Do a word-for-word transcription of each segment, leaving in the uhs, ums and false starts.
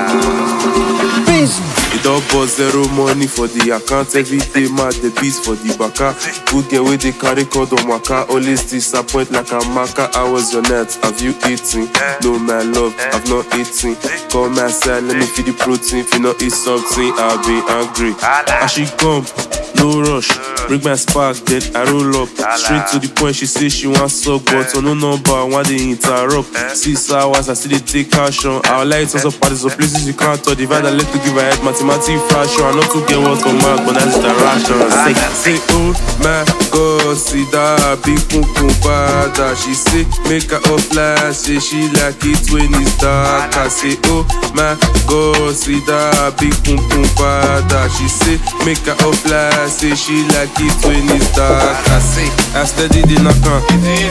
Peace. It all bust zero money for the account. Every day mad the beats for the baka. Good girl with the carry code on waka. Always disappoint like a maca. I was your net, have you eaten? No my love, I've not eaten. Call my side, let me feed the protein. If you not eat something, I'll be angry. I she come, no rush. Bring my spark, then I roll up. Straight to the point, she say she wants suck, but on no number, I want they interrupt. Six hours, I still they take caution. Our lights also parties of places you can't touch. Divide and let to give her head, mathematics fraction. I not to get what on mark, but that's the ration. Say, say, oh my God, see that big pum pum bada. She say, make her off flash, say she like it when it's dark. I say, oh my God, see that big pum pum bada. She say, make her off flash, say she like it when it's dark. I say, I steady the knock on,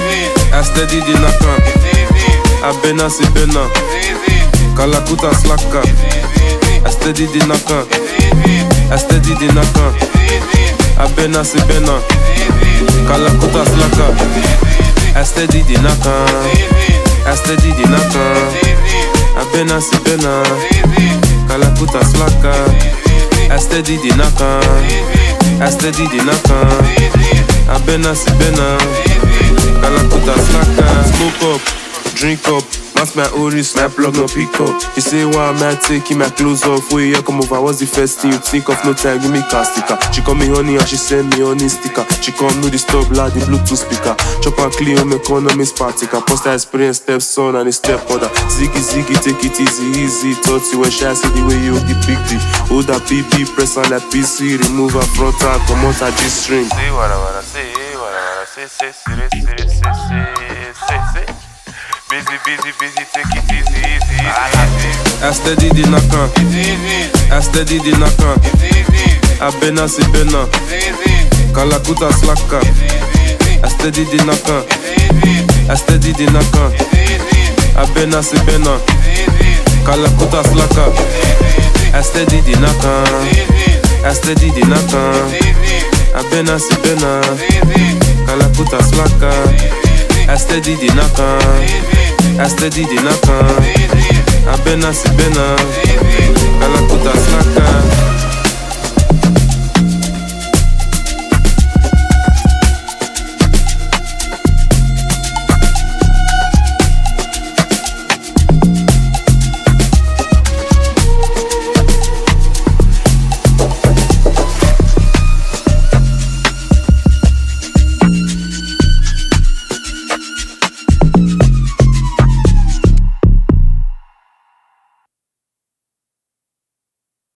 I steady the knock on. I bena se bena, Kalakuta slaka. I steady the knock on, I steady the knock on. I bena se bena, Kalakuta slaka. I steady the knock on, I steady the knock on. I bena se bena, Kalakuta slaka. I steady the knock on, I steady the knock on. I bena se bena, Kalakuta slaka. Smoke up, drink up. That's my Oris, my plug no pick up. You say why am I taking my clothes off? Where you come over, what's the first thing you think of? No time, give me car sticker. She call me honey and she send me honey sticker. She come no the stop loud, the Bluetooth speaker. Chop and clean on my economy spartica. Post I experience stepson and a stepmother. Ziggy ziggy, take it easy, easy. Thought you were shy, see the way you the big D. Hold that P P, press on that P C. Remove her front and come out a G-string. Say what I wanna say, what I wanna say, say, say, say, say, say, say, say. Busy, busy, busy, take it easy, easy, easy. I steady the knock on, I steady the knock on. I bena se bena, Kalakuta slaka. I steady the knock on, I steady the knock on. I bena se bena, Kalakuta slaka. I steady the knock on, I steady the knock on. I bena se bena, Kalakuta slaka. I steady the knock on, I steady the knock on. I bena se bena, Kalakuta slaka.